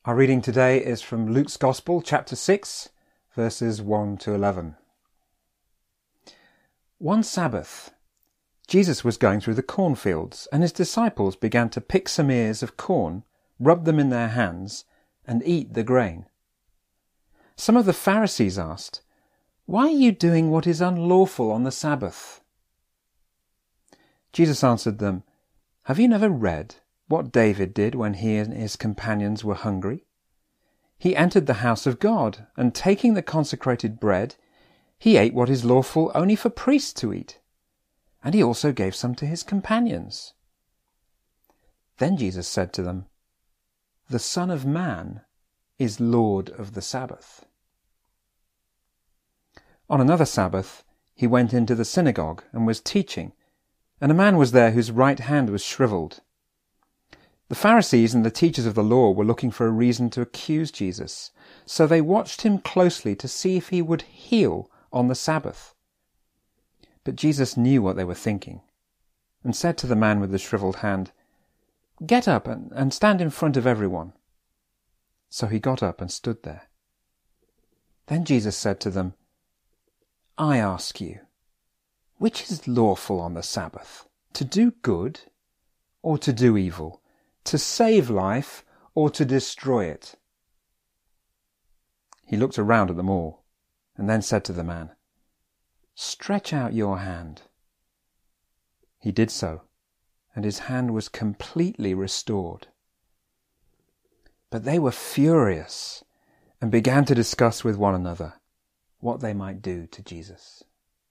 Our reading today is from Luke's Gospel, chapter 6, verses 1 to 11. One Sabbath, Jesus was going through the cornfields, and his disciples began to pick some ears of corn, rub them in their hands, and eat the grain. Some of the Pharisees asked, "Why are you doing what is unlawful on the Sabbath?" Jesus answered them, "Have you never read what David did when he and his companions were hungry? He entered the house of God, and taking the consecrated bread, he ate what is lawful only for priests to eat, and he also gave some to his companions." Then Jesus said to them, "The Son of Man is Lord of the Sabbath." On another Sabbath, he went into the synagogue and was teaching, and a man was there whose right hand was shriveled. The Pharisees and the teachers of the law were looking for a reason to accuse Jesus, so they watched him closely to see if he would heal on the Sabbath. But Jesus knew what they were thinking, and said to the man with the shriveled hand, "Get up and stand in front of everyone." So he got up and stood there. Then Jesus said to them, "I ask you, which is lawful on the Sabbath, to do good or to do evil, to save life or to destroy it?" He looked around at them all, and then said to the man, "Stretch out your hand." He did so, and his hand was completely restored. But they were furious and began to discuss with one another what they might do to Jesus.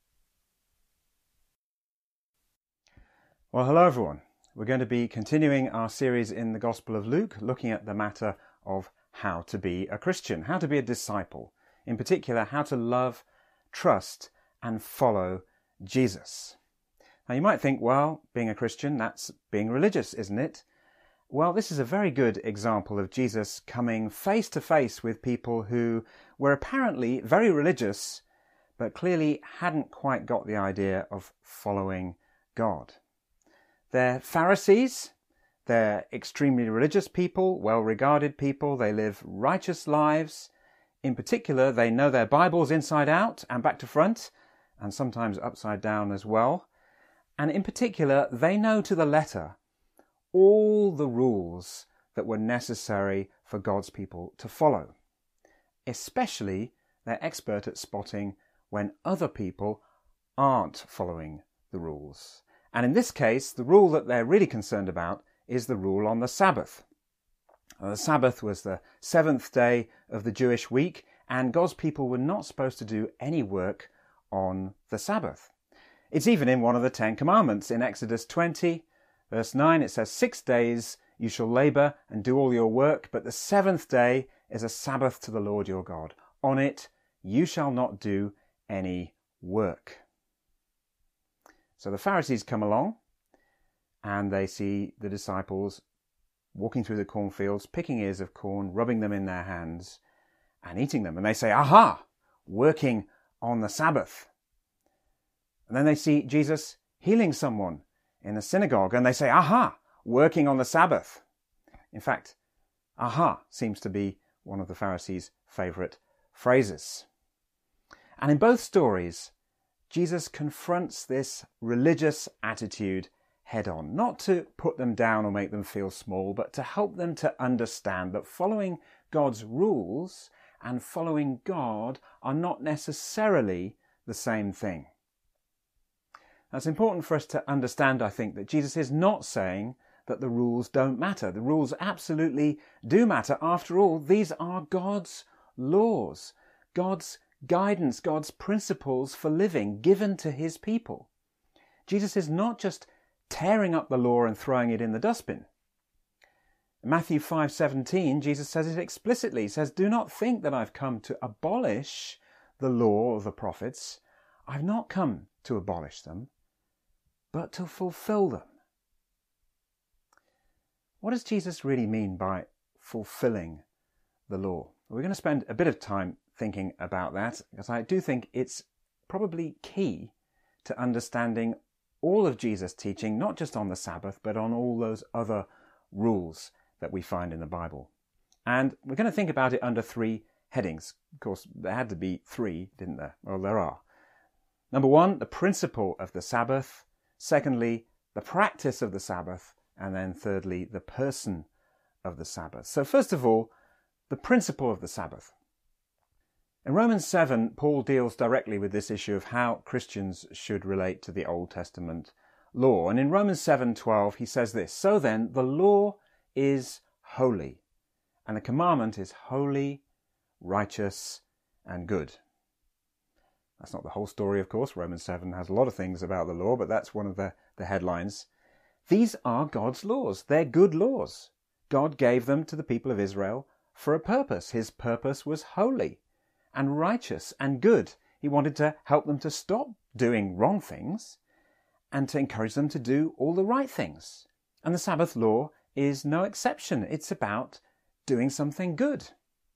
Well, hello everyone. We're going to be continuing our series in the Gospel of Luke, looking at the matter of how to be a Christian, how to be a disciple, in particular, how to love, trust, and follow Jesus. Now, you might think, well, being a Christian, that's being religious, isn't it? Well, this is a very good example of Jesus coming face to face with people who were apparently very religious, but clearly hadn't quite got the idea of following God. They're Pharisees, they're extremely religious people, well-regarded people, they live righteous lives. In particular, they know their Bibles inside out and back to front, and sometimes upside down as well. And in particular, they know to the letter all the rules that were necessary for God's people to follow. Especially, they're expert at spotting when other people aren't following the rules. And in this case, the rule that they're really concerned about is the rule on the Sabbath. The Sabbath was the seventh day of the Jewish week, and God's people were not supposed to do any work on the Sabbath. It's even in one of the Ten Commandments. In Exodus 20, verse 9, it says, 6 days you shall labour and do all your work, but the seventh day is a Sabbath to the Lord your God. On it you shall not do any work. So the Pharisees come along and they see the disciples walking through the cornfields, picking ears of corn, rubbing them in their hands and eating them. And they say, "Aha, working on the Sabbath." And then they see Jesus healing someone in the synagogue and they say, "Aha, working on the Sabbath." In fact, "aha" seems to be one of the Pharisees' favourite phrases. And in both stories, Jesus confronts this religious attitude head on, not to put them down or make them feel small, but to help them to understand that following God's rules and following God are not necessarily the same thing. Now, it's important for us to understand, I think, that Jesus is not saying that the rules don't matter. The rules absolutely do matter. After all, these are God's laws, God's guidance, God's principles for living given to his people. Jesus is not just tearing up the law and throwing it in the dustbin. In Matthew 5:17, Jesus says it explicitly. He says, "Do not think that I've come to abolish the law or the prophets. I've not come to abolish them, but to fulfill them." What does Jesus really mean by fulfilling the law? We're going to spend a bit of time thinking about that, because I do think it's probably key to understanding all of Jesus' teaching, not just on the Sabbath, but on all those other rules that we find in the Bible. And we're going to think about it under three headings. Of course, there had to be three, didn't there? Well, there are. Number one, the principle of the Sabbath. Secondly, the practice of the Sabbath. And then thirdly, the person of the Sabbath. So first of all, the principle of the Sabbath. In Romans 7, Paul deals directly with this issue of how Christians should relate to the Old Testament law. And in Romans 7:12, he says this, "So then, the law is holy, and the commandment is holy, righteous, and good." That's not the whole story, of course. Romans 7 has a lot of things about the law, but that's one of the headlines. These are God's laws. They're good laws. God gave them to the people of Israel for a purpose. His purpose was holy and righteous and good. He wanted to help them to stop doing wrong things and to encourage them to do all the right things. And the Sabbath law is no exception. It's about doing something good.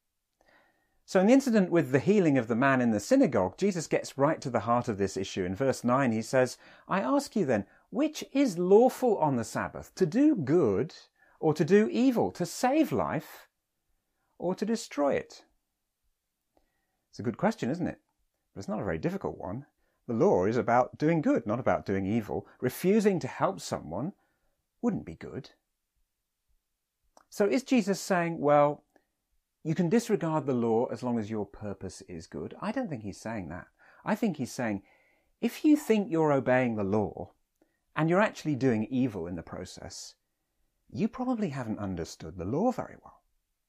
So in the incident with the healing of the man in the synagogue, Jesus gets right to the heart of this issue. In verse 9, he says, "I ask you then, which is lawful on the Sabbath, to do good or to do evil, to save life or to destroy it?" It's a good question, isn't it? But it's not a very difficult one. The law is about doing good, not about doing evil. Refusing to help someone wouldn't be good. So is Jesus saying, well, you can disregard the law as long as your purpose is good? I don't think he's saying that. I think he's saying, if you think you're obeying the law and you're actually doing evil in the process, you probably haven't understood the law very well.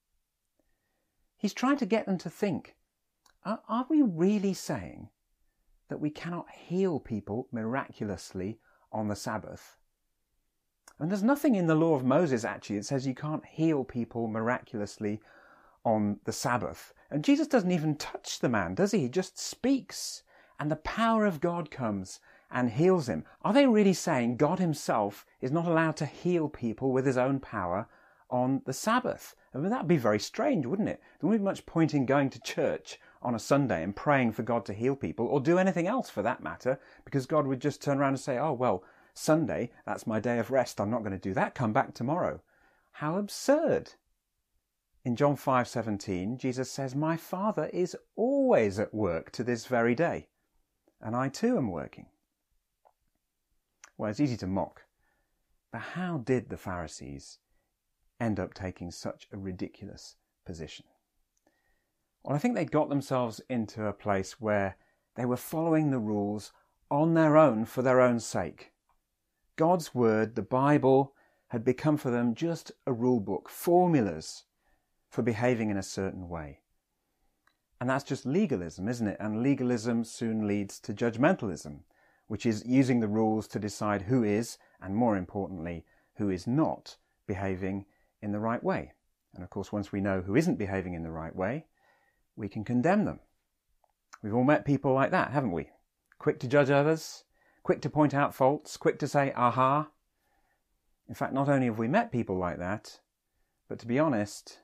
He's trying to get them to think, are we really saying that we cannot heal people miraculously on the Sabbath? And there's nothing in the law of Moses actually that says you can't heal people miraculously on the Sabbath. And Jesus doesn't even touch the man, does he? He just speaks, and the power of God comes and heals him. Are they really saying God himself is not allowed to heal people with his own power on the Sabbath? I mean, that would be very strange, wouldn't it? There wouldn't be much point in going to church on a Sunday and praying for God to heal people, or do anything else for that matter, because God would just turn around and say, oh, well, Sunday, that's my day of rest. I'm not going to do that. Come back tomorrow. How absurd. In John 5:17, Jesus says, "My Father is always at work to this very day, and I too am working." Well, it's easy to mock, but how did the Pharisees end up taking such a ridiculous position? Well, I think they got themselves into a place where they were following the rules on their own for their own sake. God's word, the Bible, had become for them just a rule book, formulas for behaving in a certain way. And that's just legalism, isn't it? And legalism soon leads to judgmentalism, which is using the rules to decide who is, and more importantly, who is not behaving in the right way. And of course, once we know who isn't behaving in the right way, we can condemn them. We've all met people like that, haven't we? Quick to judge others, quick to point out faults, quick to say, aha. In fact, not only have we met people like that, but to be honest,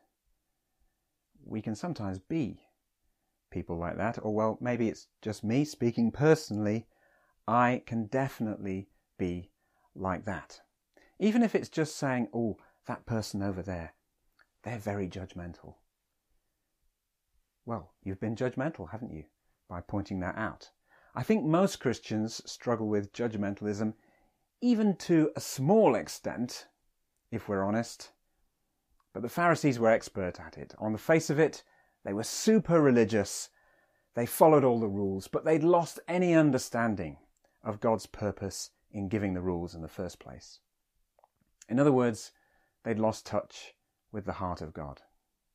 we can sometimes be people like that. Or, well, maybe it's just me speaking personally. I can definitely be like that. Even if it's just saying, oh, that person over there, they're very judgmental. Well, you've been judgmental, haven't you, by pointing that out? I think most Christians struggle with judgmentalism, even to a small extent, if we're honest. But the Pharisees were expert at it. On the face of it, they were super religious. They followed all the rules, but they'd lost any understanding of God's purpose in giving the rules in the first place. In other words, they'd lost touch with the heart of God.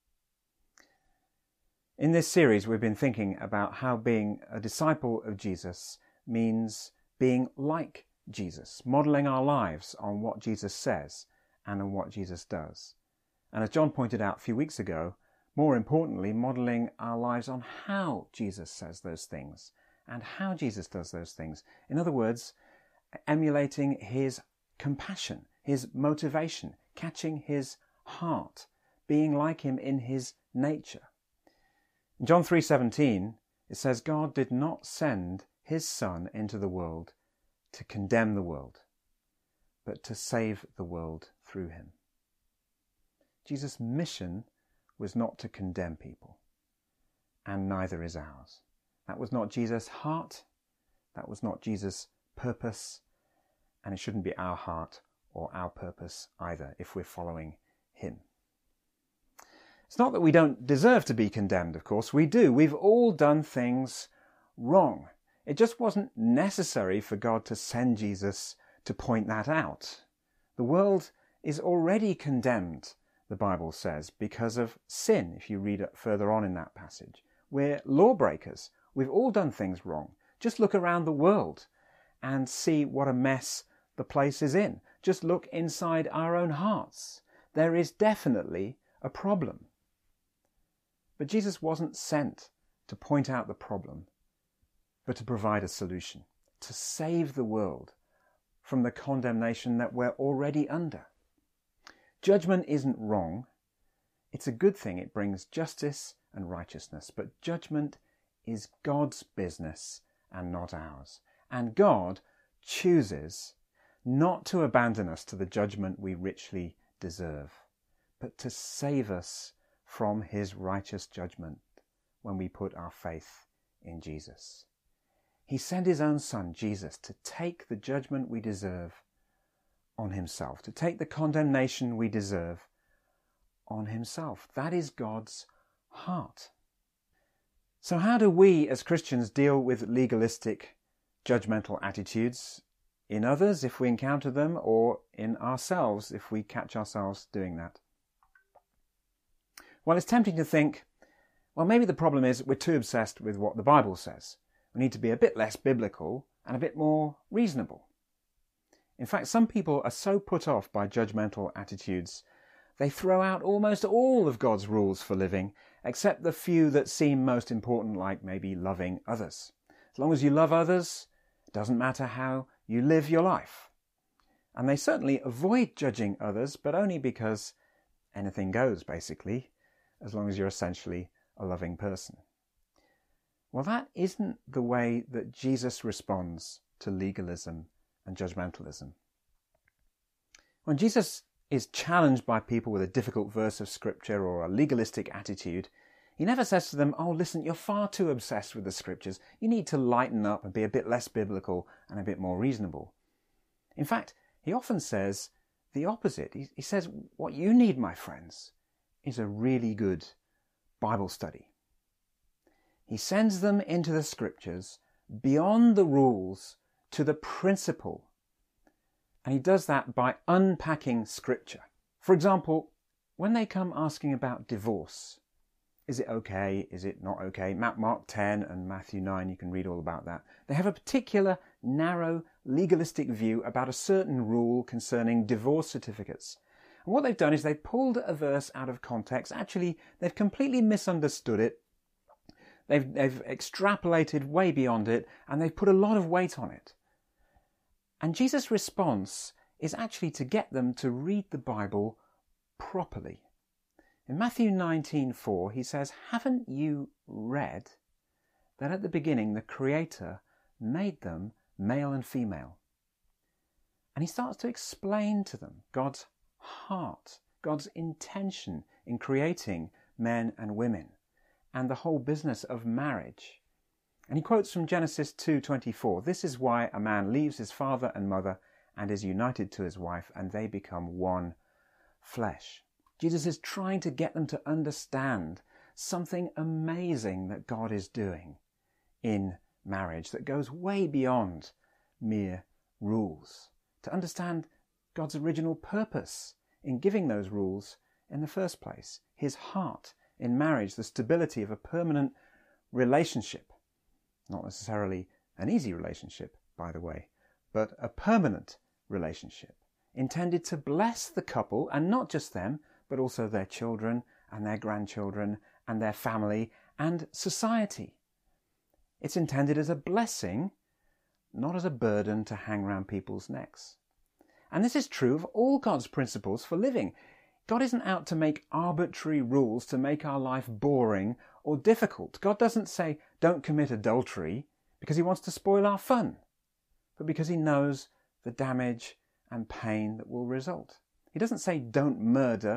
In this series, we've been thinking about how being a disciple of Jesus means being like Jesus, modelling our lives on what Jesus says and on what Jesus does. And as John pointed out a few weeks ago, more importantly, modelling our lives on how Jesus says those things and how Jesus does those things. In other words, emulating his compassion, his motivation, catching his heart, being like him in his nature. In John 3:17, it says, God did not send his Son into the world to condemn the world, but to save the world through him. Jesus' mission was not to condemn people, and neither is ours. That was not Jesus' heart, that was not Jesus' purpose, and it shouldn't be our heart or our purpose either if we're following him. It's not that we don't deserve to be condemned, of course, we do. We've all done things wrong. It just wasn't necessary for God to send Jesus to point that out. The world is already condemned, the Bible says, because of sin, if you read it further on in that passage. We're lawbreakers. We've all done things wrong. Just look around the world and see what a mess the place is in. Just look inside our own hearts. There is definitely a problem. But Jesus wasn't sent to point out the problem, but to provide a solution, to save the world from the condemnation that we're already under. Judgment isn't wrong. It's a good thing. It brings justice and righteousness. But judgment is God's business and not ours. And God chooses not to abandon us to the judgment we richly deserve, but to save us from his righteous judgment when we put our faith in Jesus. He sent his own Son, Jesus, to take the judgment we deserve on himself, to take the condemnation we deserve on himself. That is God's heart. So how do we as Christians deal with legalistic, judgmental attitudes in others if we encounter them, or in ourselves if we catch ourselves doing that? Well, it's tempting to think, well, maybe the problem is we're too obsessed with what the Bible says. We need to be a bit less biblical and a bit more reasonable. In fact, some people are so put off by judgmental attitudes, they throw out almost all of God's rules for living, except the few that seem most important, like maybe loving others. As long as you love others, it doesn't matter how you live your life. And they certainly avoid judging others, but only because anything goes, basically, as long as you're essentially a loving person. Well, that isn't the way that Jesus responds to legalism and judgmentalism. When Jesus is challenged by people with a difficult verse of scripture or a legalistic attitude, he never says to them, oh, listen, you're far too obsessed with the scriptures. You need to lighten up and be a bit less biblical and a bit more reasonable. In fact, he often says the opposite. He says, what you need, my friends, is a really good Bible study. He sends them into the scriptures beyond the rules to the principle. And he does that by unpacking scripture. For example, when they come asking about divorce, is it okay? Is it not okay? Mark 10 and Matthew 9, you can read all about that. They have a particular narrow legalistic view about a certain rule concerning divorce certificates. And what they've done is they've pulled a verse out of context. Actually, they've completely misunderstood it. They've extrapolated way beyond it, and they've put a lot of weight on it. And Jesus' response is actually to get them to read the Bible properly. In Matthew 19:4, he says, haven't you read that at the beginning the Creator made them male and female? And he starts to explain to them God's heart, God's intention in creating men and women, and the whole business of marriage. And he quotes from Genesis 2:24, this is why a man leaves his father and mother and is united to his wife, and they become one flesh. Jesus is trying to get them to understand something amazing that God is doing in marriage that goes way beyond mere rules. To understand God's original purpose in giving those rules in the first place. His heart in marriage, the stability of a permanent relationship. Not necessarily an easy relationship, by the way, but a permanent relationship intended to bless the couple, and not just them, but also their children and their grandchildren and their family and society. It's intended as a blessing, not as a burden to hang around people's necks. And this is true of all God's principles for living. God isn't out to make arbitrary rules to make our life boring or difficult. God doesn't say, don't commit adultery because he wants to spoil our fun, but because he knows the damage and pain that will result. He doesn't say, don't murder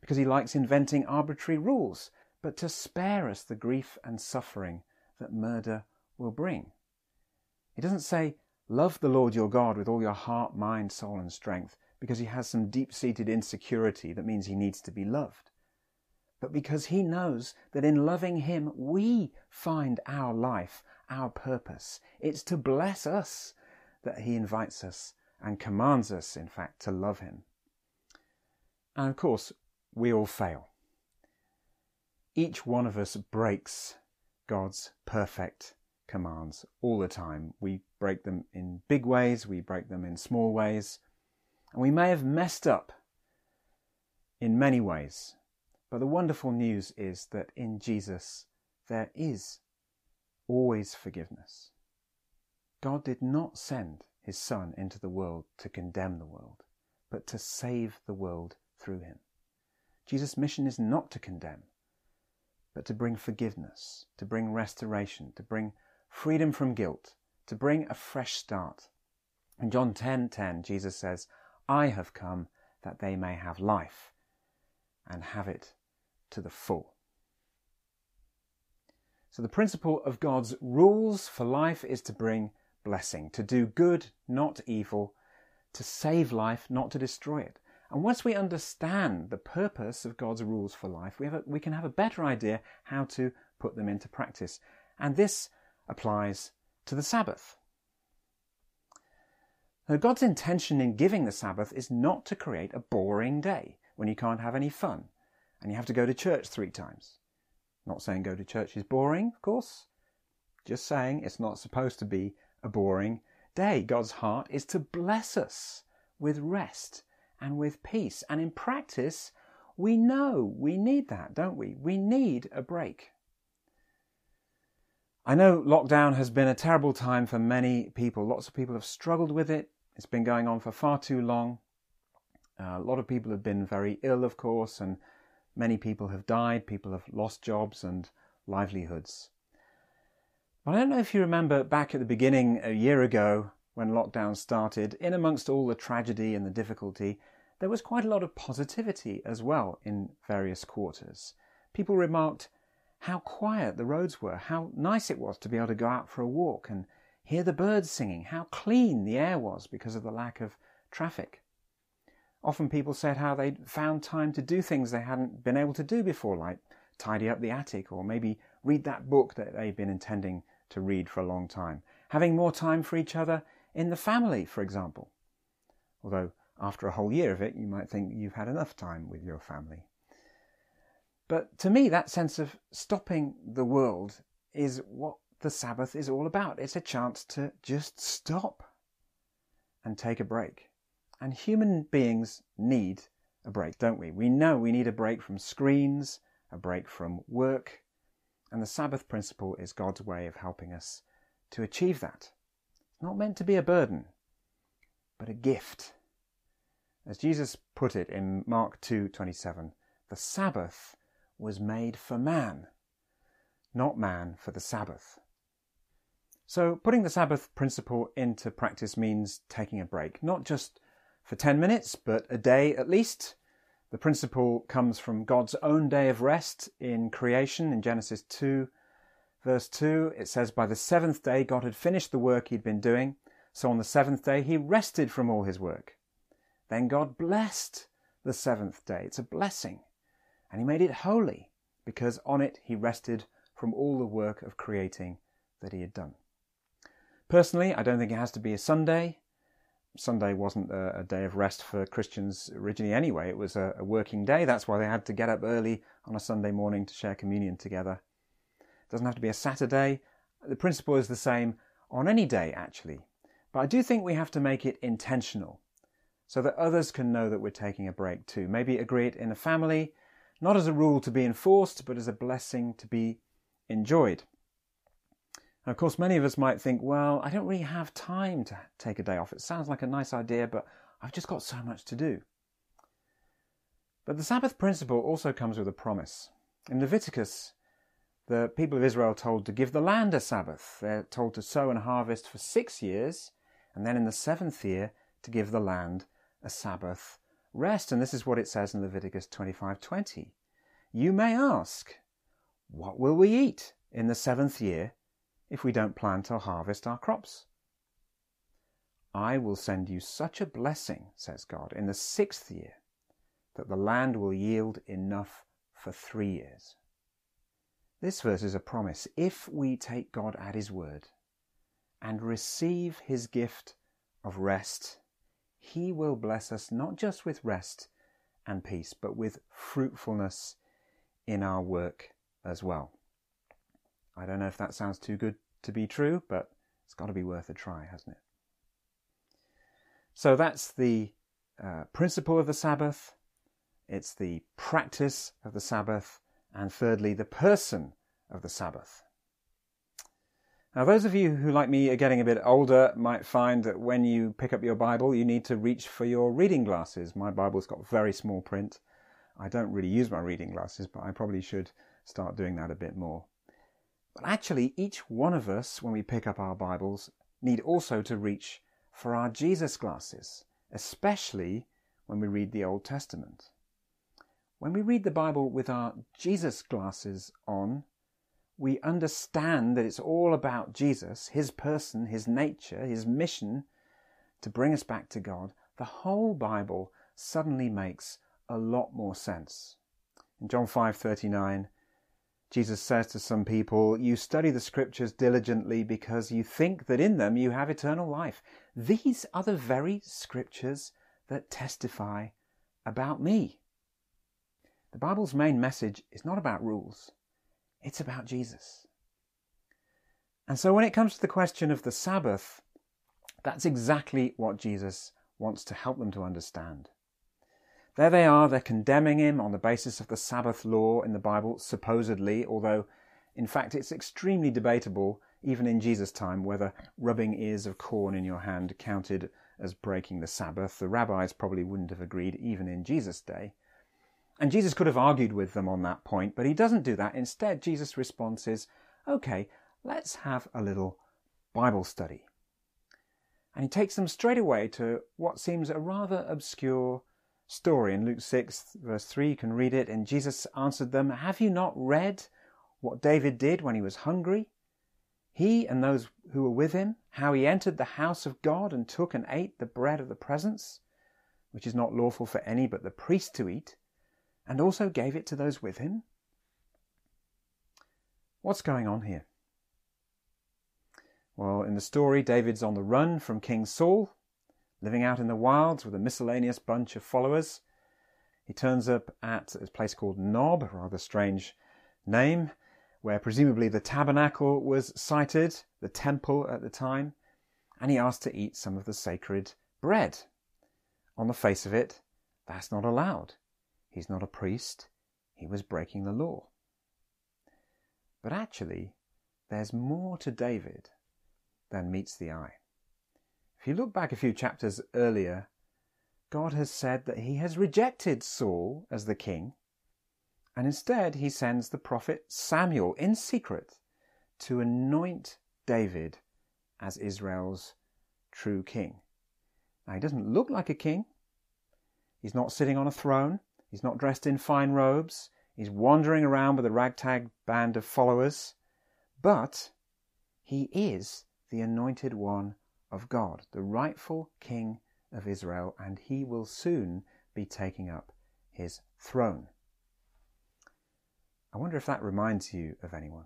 because he likes inventing arbitrary rules, but to spare us the grief and suffering that murder will bring. He doesn't say, love the Lord your God with all your heart, mind, soul and strength, because he has some deep-seated insecurity that means he needs to be loved, but because he knows that in loving him we find our life, our purpose. It's to bless us that he invites us and commands us, in fact, to love him. And of course, we all fail. Each one of us breaks God's perfect commands all the time. We break them in big ways, we break them in small ways, and we may have messed up in many ways. But the wonderful news is that in Jesus there is always forgiveness. God did not send his Son into the world to condemn the world, but to save the world through him. Jesus' mission is not to condemn, but to bring forgiveness, to bring restoration, to bring freedom from guilt, to bring a fresh start. In John 10:10, Jesus says, I have come that they may have life and have it to the full. So the principle of God's rules for life is to bring blessing, to do good, not evil, to save life, not to destroy it. And once we understand the purpose of God's rules for life, we can have a better idea how to put them into practice. And this applies to the Sabbath. Now, God's intention in giving the Sabbath is not to create a boring day when you can't have any fun and you have to go to church 3 times. Not saying go to church is boring, of course. Just saying it's not supposed to be a boring day. God's heart is to bless us with rest and with peace. And in practice, we know we need that, don't we? We need a break. I know lockdown has been a terrible time for many people. Lots of people have struggled with it. It's been going on for far too long. A lot of people have been very ill, of course, and many people have died. People have lost jobs and livelihoods. But I don't know if you remember back at the beginning a year ago when lockdown started, in amongst all the tragedy and the difficulty, there was quite a lot of positivity as well in various quarters. People remarked how quiet the roads were, how nice it was to be able to go out for a walk and hear the birds singing, how clean the air was because of the lack of traffic. Often people said how they'd found time to do things they hadn't been able to do before, like tidy up the attic or maybe read that book that they'd been intending to read for a long time. Having more time for each other in the family, for example. Although after a whole year of it, you might think you've had enough time with your family. But to me, that sense of stopping the world is what the Sabbath is all about. It's a chance to just stop and take a break. And human beings need a break, don't we? We know we need a break from screens, a break from work, and the Sabbath principle is God's way of helping us to achieve that. It's not meant to be a burden, but a gift. As Jesus put it in Mark 2:27, the Sabbath was made for man, not man for the Sabbath. So putting the Sabbath principle into practice means taking a break, not just for 10 minutes, but a day at least. The principle comes from God's own day of rest in creation. In Genesis 2, verse 2, it says, by the 7th day God had finished the work he'd been doing, so on the 7th day he rested from all his work. Then God blessed the 7th day. It's a blessing. And he made it holy, because on it he rested from all the work of creating that he had done. Personally, I don't think it has to be a Sunday. Sunday wasn't a day of rest for Christians originally anyway. It was a working day. That's why they had to get up early on a Sunday morning to share communion together. It doesn't have to be a Saturday. The principle is the same on any day, actually. But I do think we have to make it intentional so that others can know that we're taking a break too. Maybe agree it in a family, not as a rule to be enforced, but as a blessing to be enjoyed. And of course, many of us might think, well, I don't really have time to take a day off. It sounds like a nice idea, but I've just got so much to do. But the Sabbath principle also comes with a promise. In Leviticus, the people of Israel are told to give the land a Sabbath. They're told to sow and harvest for 6 years, and then in the 7th year to give the land a Sabbath rest. And this is what it says in Leviticus 25:20. You may ask, what will we eat in the 7th year if we don't plant or harvest our crops? I will send you such a blessing, says God, in the 6th year, that the land will yield enough for 3 years. This verse is a promise. If we take God at his word and receive his gift of rest, he will bless us not just with rest and peace, but with fruitfulness in our work as well. I don't know if that sounds too good to be true, but it's got to be worth a try, hasn't it? So that's the principle of the Sabbath. It's the practice of the Sabbath. And thirdly, the person of the Sabbath. Now, those of you who, like me, are getting a bit older might find that when you pick up your Bible, you need to reach for your reading glasses. My Bible's got very small print. I don't really use my reading glasses, but I probably should start doing that a bit more. But actually, each one of us, when we pick up our Bibles, need also to reach for our Jesus glasses, especially when we read the Old Testament. When we read the Bible with our Jesus glasses on, we understand that it's all about Jesus, his person, his nature, his mission to bring us back to God. The whole Bible suddenly makes a lot more sense. In John 5:39, Jesus says to some people, you study the scriptures diligently because you think that in them you have eternal life. These are the very scriptures that testify about me. The Bible's main message is not about rules. It's about Jesus. And so when it comes to the question of the Sabbath, that's exactly what Jesus wants to help them to understand. There they are, they're condemning him on the basis of the Sabbath law in the Bible, supposedly, although in fact it's extremely debatable, even in Jesus' time, whether rubbing ears of corn in your hand counted as breaking the Sabbath. The rabbis probably wouldn't have agreed even in Jesus' day. And Jesus could have argued with them on that point, but he doesn't do that. Instead, Jesus' response is, okay, let's have a little Bible study. And he takes them straight away to what seems a rather obscure story. In Luke 6, verse 3, you can read it, and Jesus answered them, have you not read what David did when he was hungry? He and those who were with him, how he entered the house of God and took and ate the bread of the presence, which is not lawful for any but the priest to eat, and also gave it to those with him? What's going on here? Well, in the story, David's on the run from King Saul, living out in the wilds with a miscellaneous bunch of followers. He turns up at a place called Nob, a rather strange name, where presumably the tabernacle was sited, the temple at the time, and he asked to eat some of the sacred bread. On the face of it, that's not allowed. He's not a priest. He was breaking the law. But actually, there's more to David than meets the eye. If you look back a few chapters earlier, God has said that he has rejected Saul as the king, and instead he sends the prophet Samuel in secret to anoint David as Israel's true king. Now, he doesn't look like a king. He's not sitting on a throne. He's not dressed in fine robes. He's wandering around with a ragtag band of followers. But he is the anointed one of God, the rightful king of Israel, and he will soon be taking up his throne. I wonder if that reminds you of anyone.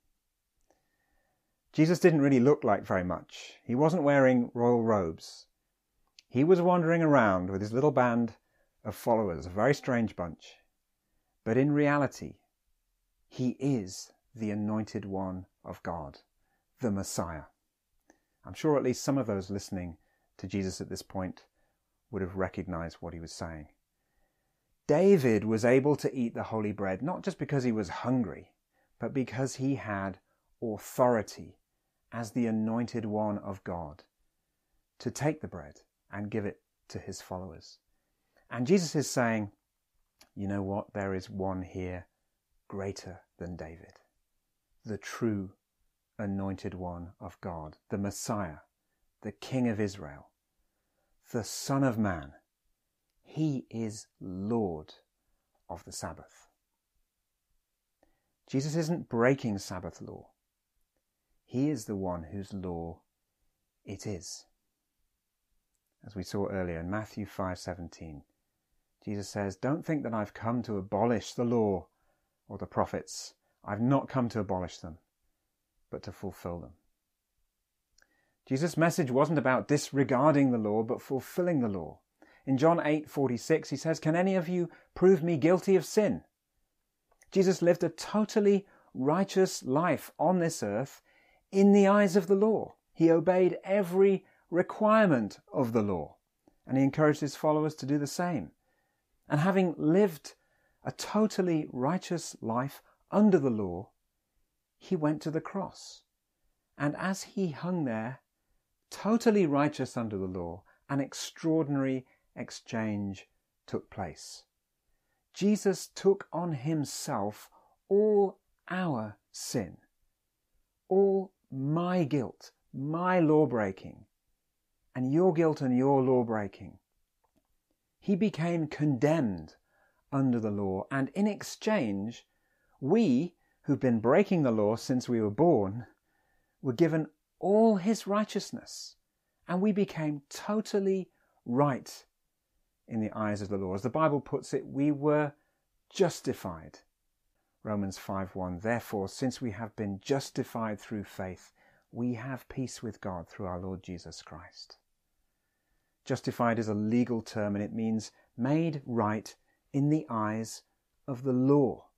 Jesus didn't really look like very much. He wasn't wearing royal robes. He was wandering around with his little band of followers, a very strange bunch. But in reality, he is the anointed one of God, the Messiah. I'm sure at least some of those listening to Jesus at this point would have recognized what he was saying. David was able to eat the holy bread, not just because he was hungry, but because he had authority as the anointed one of God to take the bread and give it to his followers. And Jesus is saying, you know what? There is one here greater than David, the true anointed one of God, the Messiah, the King of Israel, the Son of Man. He is Lord of the Sabbath. Jesus isn't breaking Sabbath law. He is the one whose law it is. As we saw earlier in Matthew 5:17, Jesus says, "Don't think that I've come to abolish the law or the prophets. I've not come to abolish them, but to fulfill them." Jesus' message wasn't about disregarding the law, but fulfilling the law. In John 8:46, he says, "Can any of you prove me guilty of sin?" Jesus lived a totally righteous life on this earth in the eyes of the law. He obeyed every requirement of the law, and he encouraged his followers to do the same. And having lived a totally righteous life under the law, he went to the cross. And as he hung there, totally righteous under the law, an extraordinary exchange took place. Jesus took on himself all our sin, all my guilt, my law-breaking, and your guilt and your law-breaking. He became condemned under the law, and in exchange, we, who've been breaking the law since we were born, were given all his righteousness, and we became totally right in the eyes of the law. As the Bible puts it, we were justified. Romans 5:1, "Therefore, since we have been justified through faith, we have peace with God through our Lord Jesus Christ." Justified is a legal term, and it means made right in the eyes of the law.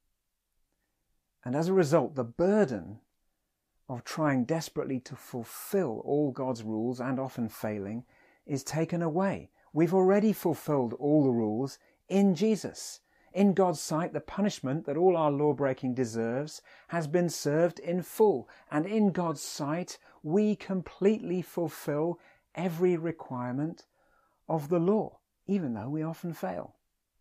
And as a result, the burden of trying desperately to fulfill all God's rules, and often failing, is taken away. We've already fulfilled all the rules in Jesus. In God's sight, the punishment that all our law-breaking deserves has been served in full. And in God's sight, we completely fulfill every requirement of the law, even though we often fail.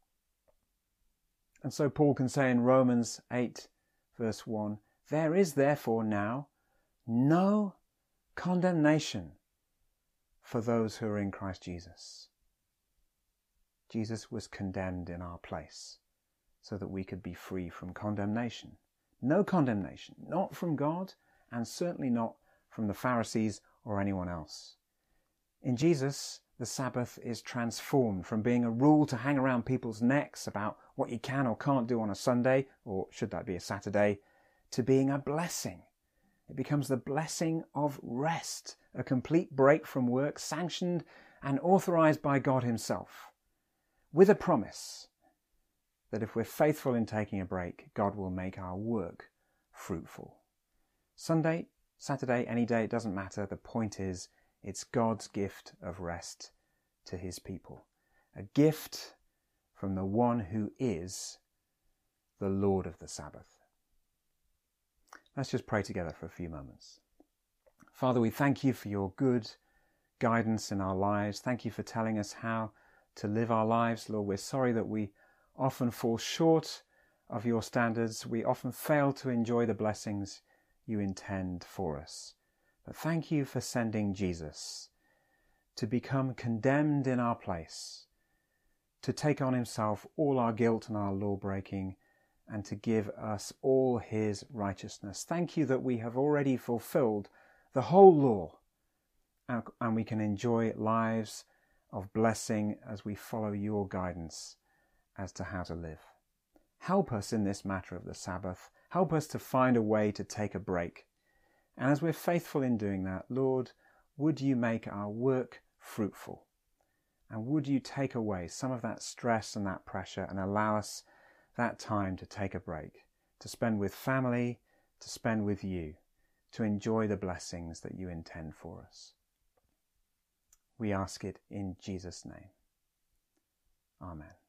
And so Paul can say in Romans 8, verse 1, "There is therefore now no condemnation for those who are in Christ Jesus." Jesus was condemned in our place so that we could be free from condemnation. No condemnation, not from God, and certainly not from the Pharisees or anyone else. In Jesus, the Sabbath is transformed from being a rule to hang around people's necks about what you can or can't do on a Sunday, or should that be a Saturday, to being a blessing. It becomes the blessing of rest, a complete break from work, sanctioned and authorized by God himself, with a promise that if we're faithful in taking a break, God will make our work fruitful. Sunday, Saturday, any day, it doesn't matter. The point is, it's God's gift of rest to his people. A gift from the one who is the Lord of the Sabbath. Let's just pray together for a few moments. Father, we thank you for your good guidance in our lives. Thank you for telling us how to live our lives. Lord, we're sorry that we often fall short of your standards. We often fail to enjoy the blessings you intend for us. But thank you for sending Jesus to become condemned in our place, to take on himself all our guilt and our law-breaking, and to give us all his righteousness. Thank you that we have already fulfilled the whole law, and we can enjoy lives of blessing as we follow your guidance as to how to live. Help us in this matter of the Sabbath. Help us to find a way to take a break. And as we're faithful in doing that, Lord, would you make our work fruitful? And would you take away some of that stress and that pressure and allow us that time to take a break, to spend with family, to spend with you, to enjoy the blessings that you intend for us. We ask it in Jesus' name. Amen.